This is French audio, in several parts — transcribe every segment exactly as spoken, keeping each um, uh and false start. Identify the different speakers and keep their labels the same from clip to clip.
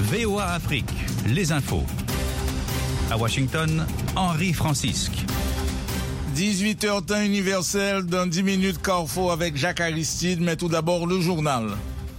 Speaker 1: V O A Afrique, les infos. À Washington, Henri Francisque.
Speaker 2: dix-huit heures temps universel, dans dix minutes Carrefour avec Jacques Aristide, mais tout d'abord le journal.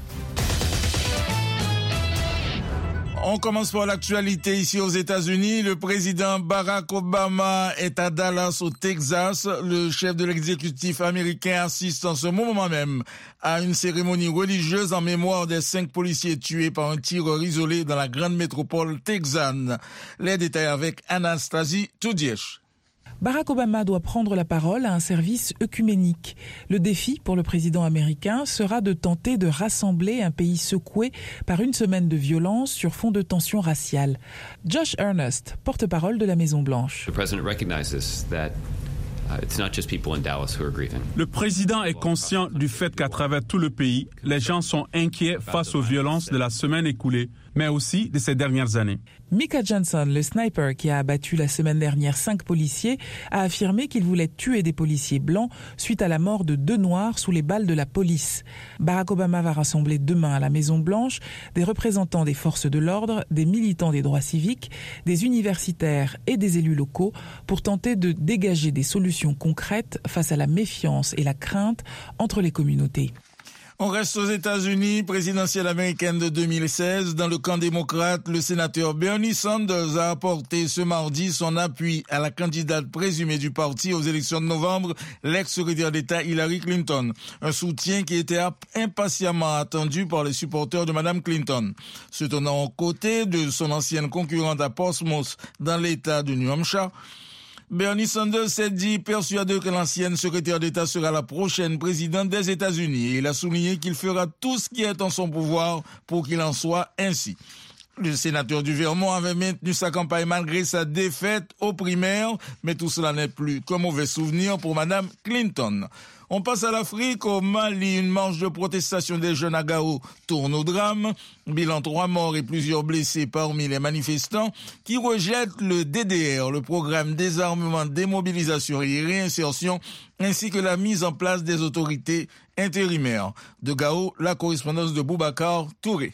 Speaker 2: On commence par l'actualité ici aux États-Unis. Le président Barack Obama est à Dallas, au Texas. Le chef de l'exécutif américain assiste en ce moment même à une cérémonie religieuse en mémoire des cinq policiers tués par un tireur isolé dans la grande métropole texane. Les détails avec Anastasie Toudiesh.
Speaker 3: Barack Obama doit prendre la parole à un service œcuménique. Le défi pour le président américain sera de tenter de rassembler un pays secoué par une semaine de violence sur fond de tensions raciales. Josh Earnest, porte-parole de la Maison-Blanche.
Speaker 4: The president recognizes that uh, it's not just people in Dallas who are grieving.
Speaker 5: Le président est conscient du fait qu'à travers tout le pays, les gens sont inquiets face aux violences de la semaine écoulée, mais aussi de ces dernières années.
Speaker 3: Micah Johnson, le sniper qui a abattu la semaine dernière cinq policiers, a affirmé qu'il voulait tuer des policiers blancs suite à la mort de deux Noirs sous les balles de la police. Barack Obama va rassembler demain à la Maison-Blanche des représentants des forces de l'ordre, des militants des droits civiques, des universitaires et des élus locaux pour tenter de dégager des solutions concrètes face à la méfiance et la crainte entre les communautés.
Speaker 2: On reste aux États-Unis, présidentielle américaine de deux mille seize. Dans le camp démocrate, le sénateur Bernie Sanders a apporté ce mardi son appui à la candidate présumée du parti aux élections de novembre, l'ex-secrétaire d'État Hillary Clinton. Un soutien qui était impatiemment attendu par les supporters de Mme Clinton. Se tenant aux côtés de son ancienne concurrente à Portsmouth dans l'État de New Hampshire, Bernie Sanders s'est dit persuadé que l'ancienne secrétaire d'État sera la prochaine présidente des États-Unis. Et il a souligné qu'il fera tout ce qui est en son pouvoir pour qu'il en soit ainsi. Le sénateur du Vermont avait maintenu sa campagne malgré sa défaite aux primaires, mais tout cela n'est plus qu'un mauvais souvenir pour Mme Clinton. On passe à l'Afrique. Au Mali, une marche de protestation des jeunes à Gao tourne au drame. Bilan trois morts et plusieurs blessés parmi les manifestants qui rejettent le D D R, le programme désarmement, démobilisation et réinsertion, ainsi que la mise en place des autorités intérimaires. De Gao, la correspondance de Boubacar Touré.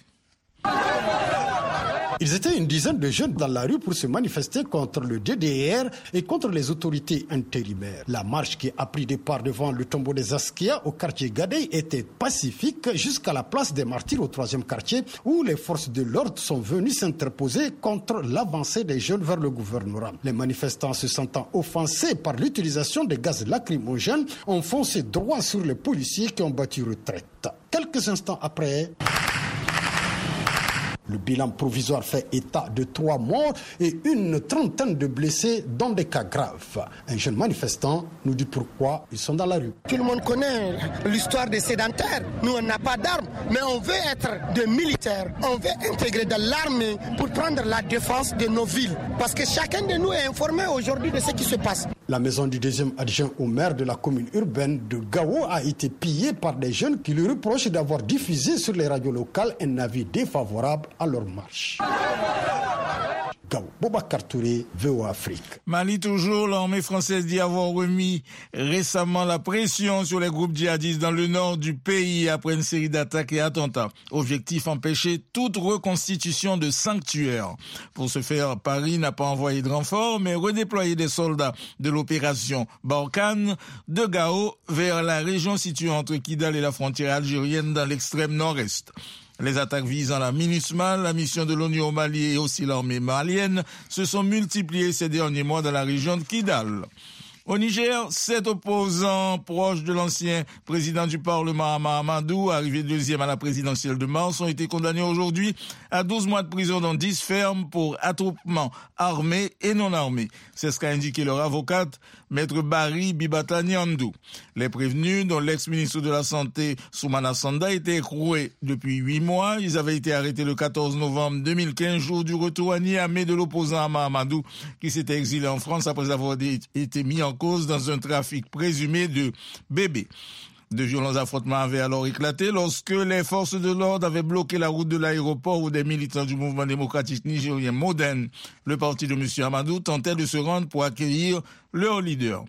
Speaker 6: Ils étaient une dizaine de jeunes dans la rue pour se manifester contre le D D R et contre les autorités intérimaires. La marche qui a pris départ devant le tombeau des Askia au quartier Gadey était pacifique jusqu'à la place des Martyrs au troisième quartier où les forces de l'ordre sont venues s'interposer contre l'avancée des jeunes vers le gouvernorat. Les manifestants se sentant offensés par l'utilisation des gaz lacrymogènes ont foncé droit sur les policiers qui ont battu retraite. Quelques instants après, le bilan provisoire fait état de trois morts et une trentaine de blessés dans des cas graves. Un jeune manifestant nous dit pourquoi ils sont dans la rue.
Speaker 7: Tout le monde connaît l'histoire des sédentaires. Nous, on n'a pas d'armes, mais on veut être des militaires. On veut intégrer de l'armée pour prendre la défense de nos villes. Parce que chacun de nous est informé aujourd'hui de ce qui se passe.
Speaker 6: La maison du deuxième adjoint au maire de la commune urbaine de Gao a été pillée par des jeunes qui lui reprochent d'avoir diffusé sur les radios locales un avis défavorable à leur marche. Gao, Boubacar Touré, V O A Afrique.
Speaker 2: Mali toujours, l'armée française dit avoir remis récemment la pression sur les groupes djihadistes dans le nord du pays après une série d'attaques et attentats. Objectif, empêcher toute reconstitution de sanctuaires. Pour ce faire, Paris n'a pas envoyé de renfort, mais redéployé des soldats de l'opération Barkhane de Gao vers la région située entre Kidal et la frontière algérienne dans l'extrême nord-est. Les attaques visant la MINUSMA, la mission de l'ONU au Mali et aussi l'armée malienne se sont multipliées ces derniers mois dans la région de Kidal. Au Niger, sept opposants proches de l'ancien président du Parlement, Hama Amadou, arrivé deuxième à la présidentielle de mars, ont été condamnés aujourd'hui à douze mois de prison dans dix fermes pour attroupement armé et non armé. C'est ce qu'a indiqué leur avocate, Maître Barry Bibata Nyandou. Les prévenus, dont l'ex-ministre de la Santé, Soumana Sanda, étaient écroués depuis huit mois. Ils avaient été arrêtés le quatorze novembre deux mille quinze, jour du retour à Niamey de l'opposant Hama Amadou, qui s'était exilé en France après avoir été mis en cause dans un trafic présumé de bébés. De violents affrontements avaient alors éclaté lorsque les forces de l'ordre avaient bloqué la route de l'aéroport où des militants du mouvement démocratique nigérien Modern, le parti de M. Amadou, tentaient de se rendre pour accueillir leur leader.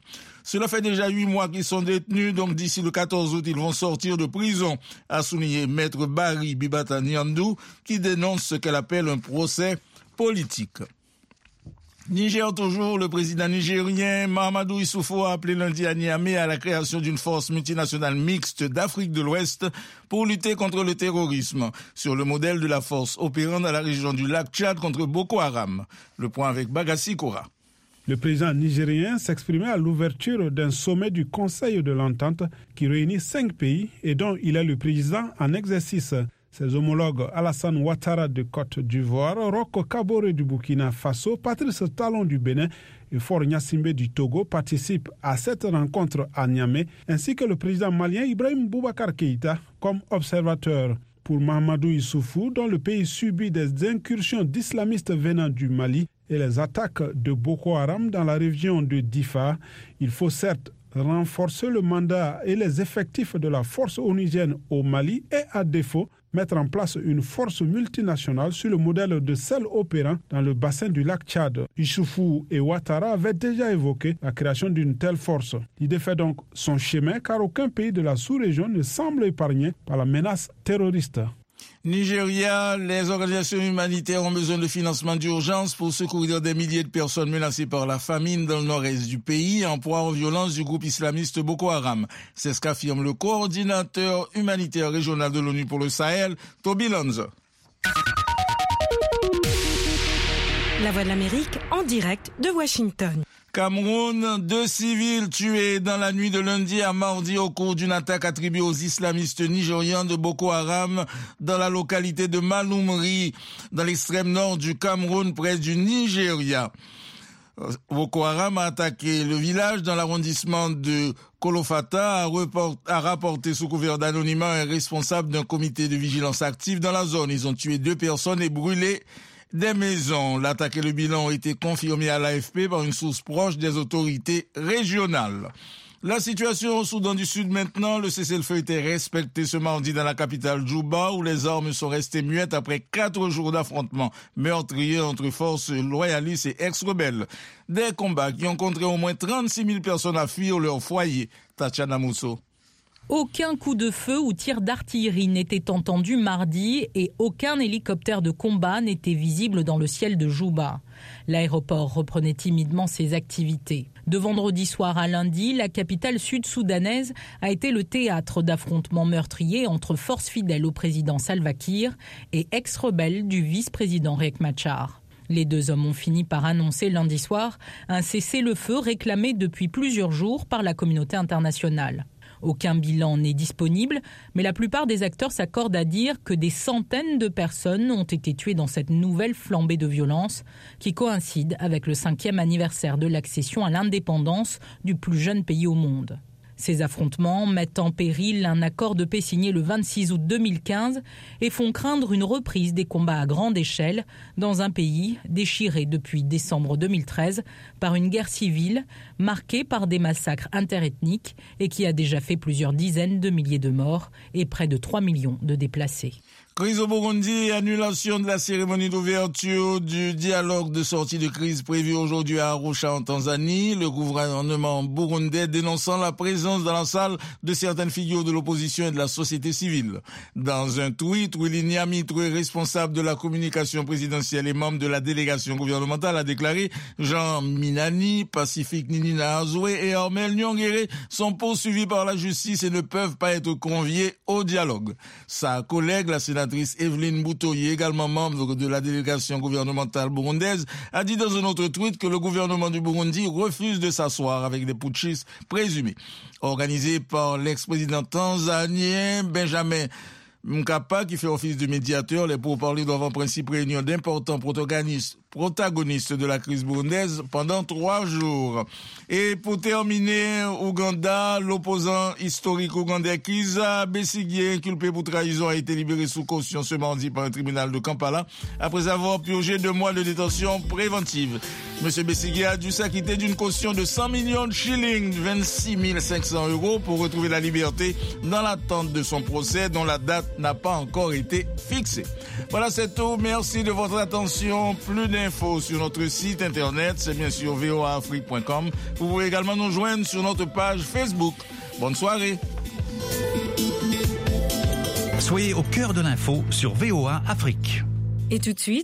Speaker 2: Cela fait déjà huit mois qu'ils sont détenus, donc d'ici le quatorze août, ils vont sortir de prison, a souligné Maître Barry Bibata Nyandou, qui dénonce ce qu'elle appelle un procès politique. Niger toujours, le président nigérien Mahamadou Issoufou a appelé lundi à Niamey à la création d'une force multinationale mixte d'Afrique de l'Ouest pour lutter contre le terrorisme, sur le modèle de la force opérant dans la région du lac Tchad contre Boko Haram. Le point avec Bagassi Kora.
Speaker 8: Le président nigérien s'exprimait à l'ouverture d'un sommet du Conseil de l'Entente qui réunit cinq pays et dont il est le président en exercice. Ses homologues Alassane Ouattara de Côte d'Ivoire, Roch Kaboré du Burkina Faso, Patrice Talon du Bénin et Faure Gnassingbé du Togo participent à cette rencontre à Niamey, ainsi que le président malien Ibrahim Boubacar Keïta comme observateur. Pour Mahamadou Issoufou, dont le pays subit des incursions d'islamistes venant du Mali et les attaques de Boko Haram dans la région de Difa, il faut certes renforcer le mandat et les effectifs de la force onusienne au Mali et, à défaut, mettre en place une force multinationale sur le modèle de celle opérant dans le bassin du lac Tchad. Issoufou et Ouattara avaient déjà évoqué la création d'une telle force. L'idée fait donc son chemin car aucun pays de la sous-région ne semble épargné par la menace terroriste.
Speaker 2: Nigeria, les organisations humanitaires ont besoin de financement d'urgence pour secourir des milliers de personnes menacées par la famine dans le nord-est du pays, en proie aux violences du groupe islamiste Boko Haram. C'est ce qu'affirme le coordinateur humanitaire régional de l'ONU pour le Sahel, Toby Lanza.
Speaker 9: La Voix de l'Amérique en direct de Washington.
Speaker 2: Cameroun, deux civils tués dans la nuit de lundi à mardi au cours d'une attaque attribuée aux islamistes nigérians de Boko Haram dans la localité de Malumri, dans l'extrême nord du Cameroun, près du Nigeria. Boko Haram a attaqué le village dans l'arrondissement de Kolofata, a, report, a rapporté sous couvert d'anonymat un responsable d'un comité de vigilance active dans la zone. Ils ont tué deux personnes et brûlé des maisons. L'attaque et le bilan ont été confirmés à l'A F P par une source proche des autorités régionales. La situation au Soudan du Sud maintenant, le cessez-le-feu était respecté ce mardi dans la capitale Djouba, où les armes sont restées muettes après quatre jours d'affrontements meurtriers entre forces loyalistes et ex-rebelles. Des combats qui ont contraint au moins trente-six mille personnes à fuir leur foyer. Tatiana Mousso.
Speaker 10: Aucun coup de feu ou tir d'artillerie n'était entendu mardi et aucun hélicoptère de combat n'était visible dans le ciel de Djouba. L'aéroport reprenait timidement ses activités. De vendredi soir à lundi, la capitale sud-soudanaise a été le théâtre d'affrontements meurtriers entre forces fidèles au président Salva Kiir et ex-rebelles du vice-président Riek Machar. Les deux hommes ont fini par annoncer lundi soir un cessez-le-feu réclamé depuis plusieurs jours par la communauté internationale. Aucun bilan n'est disponible, mais la plupart des acteurs s'accordent à dire que des centaines de personnes ont été tuées dans cette nouvelle flambée de violence qui coïncide avec le cinquième anniversaire de l'accession à l'indépendance du plus jeune pays au monde. Ces affrontements mettent en péril un accord de paix signé le vingt-six août deux mille quinze et font craindre une reprise des combats à grande échelle dans un pays déchiré depuis décembre deux mille treize par une guerre civile marquée par des massacres interethniques et qui a déjà fait plusieurs dizaines de milliers de morts et près de trois millions de déplacés.
Speaker 2: Crise au Burundi, annulation de la cérémonie d'ouverture du dialogue de sortie de crise prévu aujourd'hui à Arusha en Tanzanie. Le gouvernement burundais dénonçant la présence dans la salle de certaines figures de l'opposition et de la société civile. Dans un tweet, Willy Nyamitwe, responsable de la communication présidentielle et membre de la délégation gouvernementale, a déclaré « Jean Minani, Pacifique Ninina Azoué et Armel Nyongere sont poursuivis par la justice et ne peuvent pas être conviés au dialogue ». Sa collègue, la sénatrice Evelyne Boutoyi, également membre de la délégation gouvernementale burundaise, a dit dans un autre tweet que le gouvernement du Burundi refuse de s'asseoir avec des putschistes présumés. Organisé par l'ex-président tanzanien Benjamin Mkapa, qui fait office de médiateur, les pourparlers doivent en principe réunir d'importants protagonistes protagoniste de la crise burundaise pendant trois jours. Et pour terminer, Ouganda, l'opposant historique ougandais Kizza Besigye, inculpé pour trahison, a été libéré sous caution ce mardi par un tribunal de Kampala après avoir purgé deux mois de détention préventive. Monsieur Besigye a dû s'acquitter d'une caution de cent millions de shillings, vingt-six mille cinq cents euros, pour retrouver la liberté dans l'attente de son procès dont la date n'a pas encore été fixée. Voilà, c'est tout. Merci de votre attention. Plus d'un l'info sur notre site internet, c'est bien sûr v o a afrique point com. Vous pouvez également nous joindre sur notre page Facebook. Bonne soirée.
Speaker 1: Soyez au cœur de l'info sur V O A Afrique.
Speaker 9: Et tout de suite,